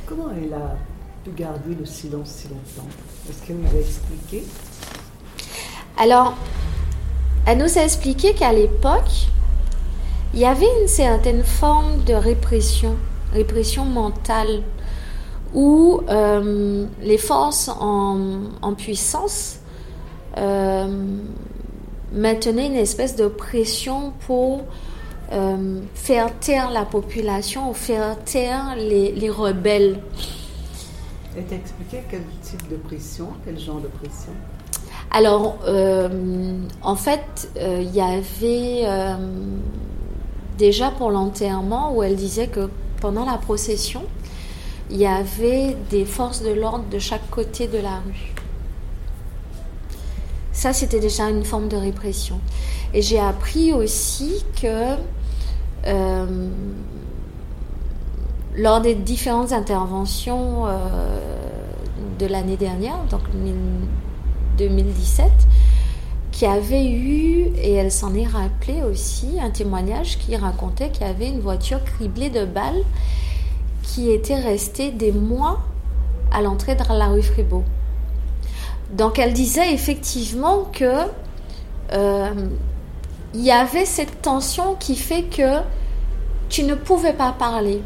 Comment elle a pu garder le silence si longtemps? Est-ce qu'elle nous a expliqué? Alors, elle nous a expliqué qu'à l'époque, il y avait une certaine forme de répression mentale, où les forces en puissance maintenaient une espèce de pression pour faire taire la population ou faire taire les rebelles. Elle t'a expliqué quel type de pression, quel genre de pression? Alors, en fait, il y avait déjà pour l'enterrement où elle disait que pendant la procession, il y avait des forces de l'ordre de chaque côté de la rue. Ça, c'était déjà une forme de répression. Et j'ai appris aussi que lors des différentes interventions de l'année dernière, donc 2017, qu'il y avait eu, et elle s'en est rappelée aussi, un témoignage qui racontait qu'il y avait une voiture criblée de balles qui était restée des mois à l'entrée de la rue Fribourg. Donc elle disait effectivement que il y avait cette tension qui fait que tu ne pouvais pas parler.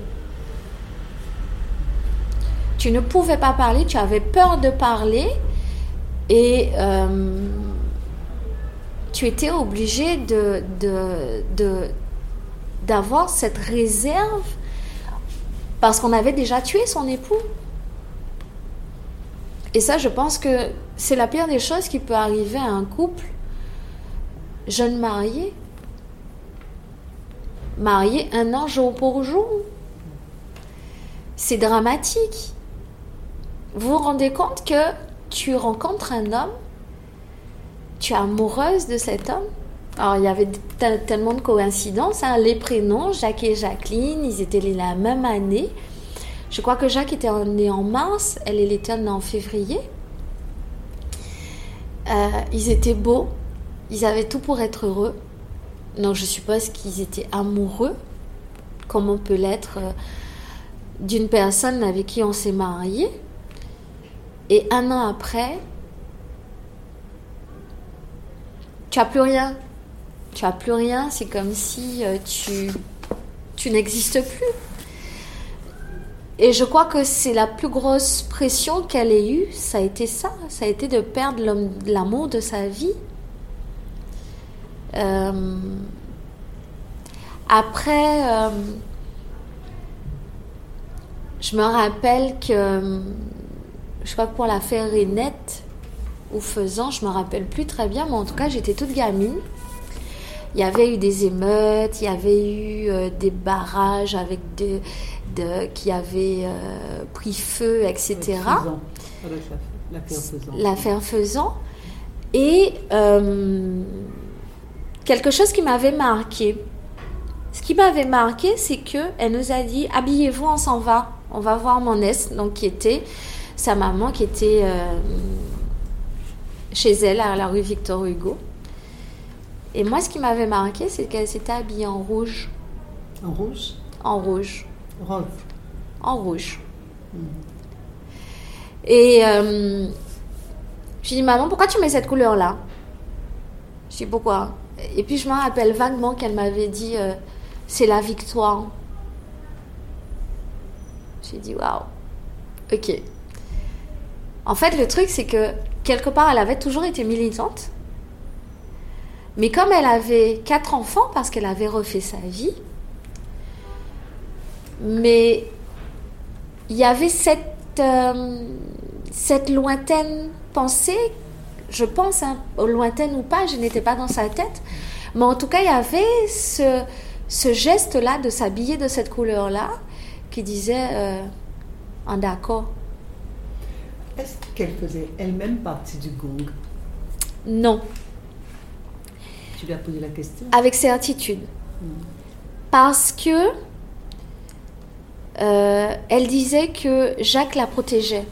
Tu ne pouvais pas parler, tu avais peur de parler et tu étais obligé d'avoir cette réserve parce qu'on avait déjà tué son époux. Et ça, je pense que c'est la pire des choses qui peut arriver à un couple jeune marié 1 an jour pour jour. C'est dramatique. Vous vous rendez compte que tu rencontres un homme, tu es amoureuse de cet homme. Alors, il y avait tellement de coïncidences. Les prénoms, Jacques et Jacqueline, ils étaient nés la même année. Je crois que Jacques était né en mars, elle était née en février. Ils étaient beaux, ils avaient tout pour être heureux. Donc, je suppose qu'ils étaient amoureux, comme on peut l'être d'une personne avec qui on s'est marié. Et 1 an après, tu n'as plus rien. Tu n'as plus rien, c'est comme si tu n'existes plus. Et je crois que c'est la plus grosse pression qu'elle ait eue, ça a été ça. Ça a été de perdre l'amour de sa vie. Après, je me rappelle que, je crois que pour l'affaire Renette ou Faisan, je me rappelle plus très bien, mais en tout cas, j'étais toute gamine. Il y avait eu des émeutes, il y avait eu des barrages avec qui avaient pris feu, etc. L'affaire Faisan. Et quelque chose qui m'avait marqué. Ce qui m'avait marqué, c'est qu'elle nous a dit « Habillez-vous, on s'en va. On va voir Monès », donc qui était sa maman, qui était chez elle, à la rue Victor Hugo. Et moi, ce qui m'avait marqué, c'est qu'elle s'était habillée en rouge. En rouge? En rouge. Rose. En rouge. Et je lui dis, maman, pourquoi tu mets cette couleur-là? Je dis, pourquoi? Et puis je me rappelle vaguement qu'elle m'avait dit, c'est la victoire. J'ai dit, waouh, ok. En fait, le truc, c'est que quelque part, elle avait toujours été militante. Mais comme elle avait 4 enfants, parce qu'elle avait refait sa vie, mais il y avait cette lointaine pensée, je pense, lointaine ou pas, je n'étais pas dans sa tête, mais en tout cas, il y avait ce geste-là de s'habiller de cette couleur-là qui disait en d'accord. Est-ce qu'elle faisait elle-même partie du gang? Non. Tu lui as posé la question? Avec certitude. Parce que elle disait que Jacques la protégeait.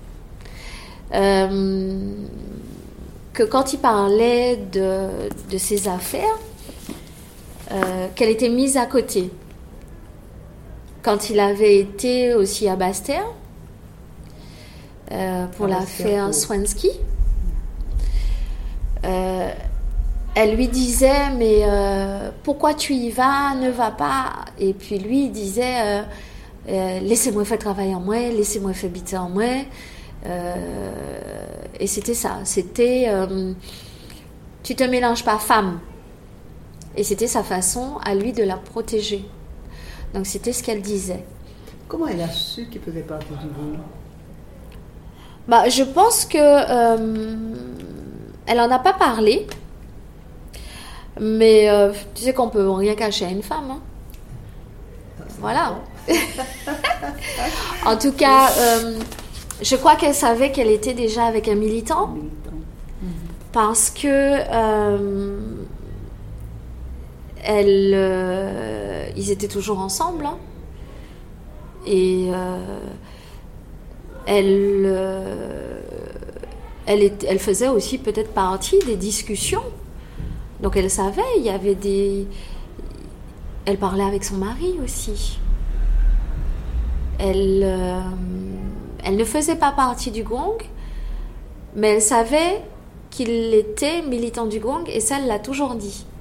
Que quand il parlait de ses affaires, qu'elle était mise à côté. quand il avait été aussi à Bastia pour l'affaire Swansky. Elle lui disait mais pourquoi tu y vas, ne va pas. Et puis lui il disait laissez-moi faire travailler en moi, laissez-moi faire habiter en moi. Et c'était ça, c'était tu te mélanges pas femme. Et c'était sa façon à lui de la protéger. Donc c'était ce qu'elle disait. Comment elle a su qu'il faisait partie du groupe? Je pense que elle en a pas parlé, mais tu sais qu'on peut rien cacher à une femme. Hein. Voilà. En tout cas, je crois qu'elle savait qu'elle était déjà avec un militant. Parce que ils étaient toujours ensemble. Hein. Et elle faisait aussi peut-être partie des discussions. Donc elle savait, il y avait elle parlait avec son mari aussi. Elle ne faisait pas partie du gong, mais elle savait qu'il était militant du gong et ça, elle l'a toujours dit.